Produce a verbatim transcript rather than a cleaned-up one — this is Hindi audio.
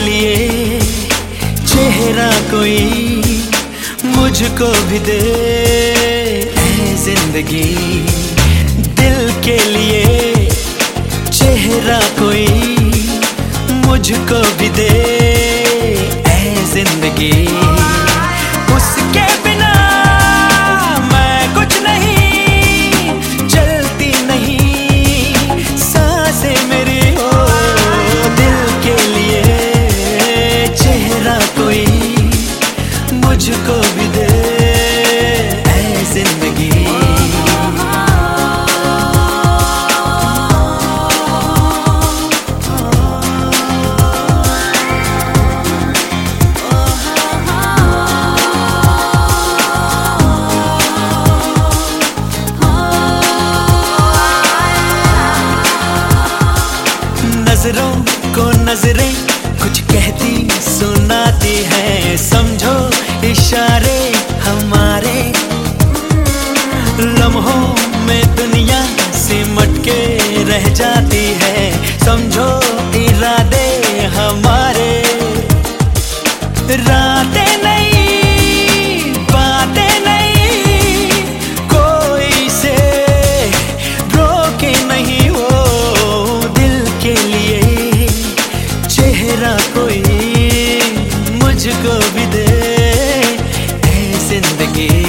लिए चेहरा कोई मुझको भी दे ऐ जिंदगी। दिल के लिए चेहरा कोई मुझको भी दे ऐ जिंदगी। उसके बिना मैं कुछ नहीं, चलती नहीं सांसें मेरी हो। दिल के लिए चेहरा कोई मुझको भी दे ऐ जिंदगी। नजरों को नजरें कुछ कहती सुनाती है, समझो इशारे हमारे। लम्हों में दुनिया सिमट के रह जाती है, समझो इरादे हमारे। रातें नहीं बातें नहीं कोई से रोके नहीं हो। दिल के लिए चेहरा कोई मुझको भी दे ऐ जिंदगी।